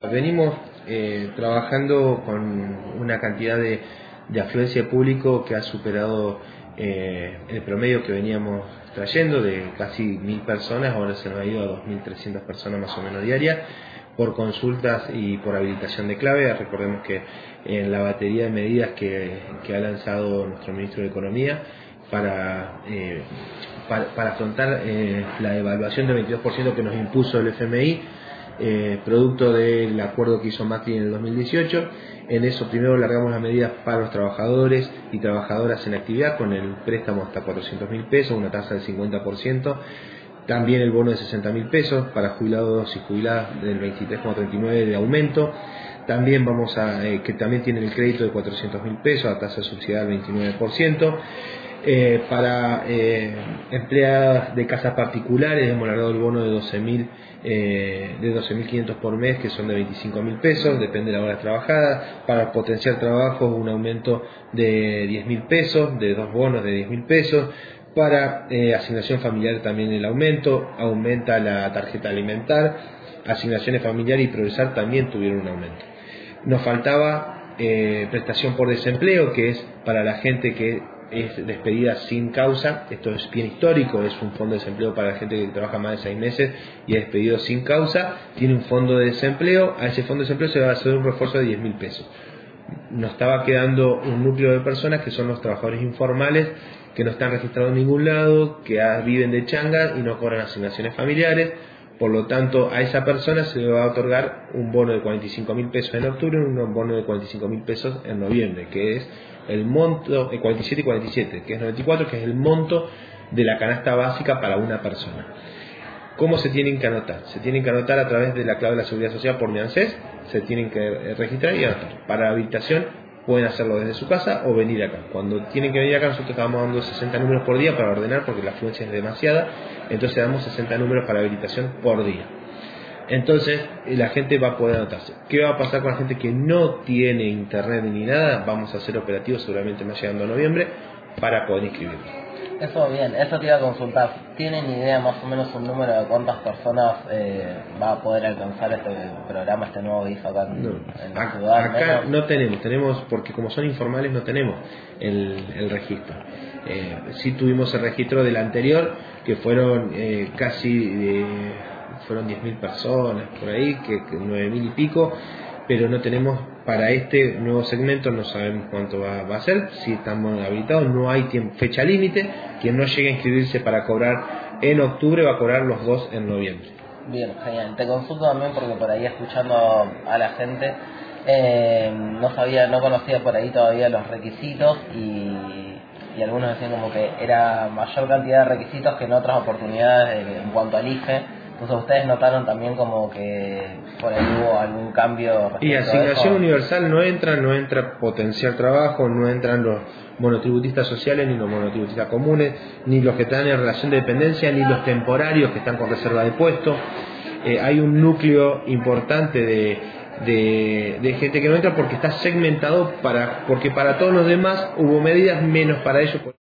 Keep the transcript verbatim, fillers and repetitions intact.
Venimos eh, trabajando con una cantidad de, de afluencia de público que ha superado eh, el promedio que veníamos trayendo de casi mil personas, ahora se nos ha ido a dos mil trescientas personas más o menos diarias, por consultas y por habilitación de clave. Recordemos que en la batería de medidas que, que ha lanzado nuestro ministro de Economía para, eh, para, para afrontar eh, la devaluación del veintidós por ciento que nos impuso el F M I, Eh, producto del acuerdo que hizo Macri en el dos mil dieciocho. En eso primero largamos las medidas para los trabajadores y trabajadoras en actividad con el préstamo hasta cuatrocientos mil pesos, una tasa del cincuenta por ciento, también el bono de sesenta mil pesos para jubilados y jubiladas del veintitrés coma treinta y nueve por ciento de aumento. También vamos a, eh, que también tienen el crédito de cuatrocientos mil pesos a tasa subsidiada del veintinueve por ciento. Eh, para eh, empleadas de casas particulares hemos largado el bono de doce mil eh, de doce mil quinientos por mes, que son de veinticinco mil pesos, depende de la hora trabajada. Para potenciar trabajo, un aumento de diez mil pesos, de dos bonos de diez mil pesos. Para eh, asignación familiar también el aumento, aumenta la tarjeta alimentar, asignaciones familiares y progresar también tuvieron un aumento. Nos faltaba eh, prestación por desempleo, que es para la gente que es despedida sin causa. Esto es bien histórico, es un fondo de desempleo para la gente que trabaja más de seis meses y es despedido sin causa, tiene un fondo de desempleo. A ese fondo de desempleo se va a hacer un refuerzo de diez mil pesos. Nos estaba quedando un núcleo de personas que son los trabajadores informales, que no están registrados en ningún lado, que viven de changa y no cobran asignaciones familiares. Por lo tanto, a esa persona se le va a otorgar un bono de cuarenta y cinco mil pesos en octubre y un bono de cuarenta y cinco mil pesos en noviembre, que es el monto, el cuarenta y siete y cuarenta y siete, que es noventa y cuatro, que es el monto de la canasta básica para una persona. ¿Cómo se tienen que anotar? Se tienen que anotar a través de la clave de la Seguridad Social por mi ANSES, se tienen que registrar y anotar. Para habilitación pueden hacerlo desde su casa o venir acá. Cuando tienen que venir acá, nosotros estamos dando sesenta números por día para ordenar, porque la afluencia es demasiada, entonces damos sesenta números para habilitación por día. Entonces la gente va a poder anotarse. ¿Qué va a pasar con la gente que no tiene internet ni nada? Vamos a hacer operativos seguramente más llegando a noviembre para poder inscribirlo. Eso bien, eso te iba a consultar. ¿Tienen idea más o menos un número de cuántas personas eh, va a poder alcanzar este programa, este nuevo I F A acá en, no, en la acá, ciudad? Acá no tenemos, tenemos porque como son informales no tenemos el, el registro. Eh, sí tuvimos el registro del anterior, que fueron eh, casi eh, fueron diez mil personas por ahí, que, que nueve mil y pico, pero no tenemos para este nuevo segmento, no sabemos cuánto va, va a ser, si estamos habilitados, no hay tiempo, fecha límite. Quien no llegue a inscribirse para cobrar en octubre va a cobrar los dos en noviembre. Bien, genial. Te consulto también porque por ahí escuchando a la gente eh, no sabía, no conocía por ahí todavía los requisitos y, y algunos decían como que era mayor cantidad de requisitos que en otras oportunidades en cuanto al I F E. Entonces ustedes notaron también como que por ahí hubo algún cambio. Y asignación universal no entra, no entra potenciar trabajo, no entran los monotributistas sociales, ni los monotributistas comunes, ni los que están en relación de dependencia, ni los temporarios que están con reserva de puesto. Eh, hay un núcleo importante de, de, de gente que no entra porque está segmentado, para porque para todos los demás hubo medidas menos para ellos.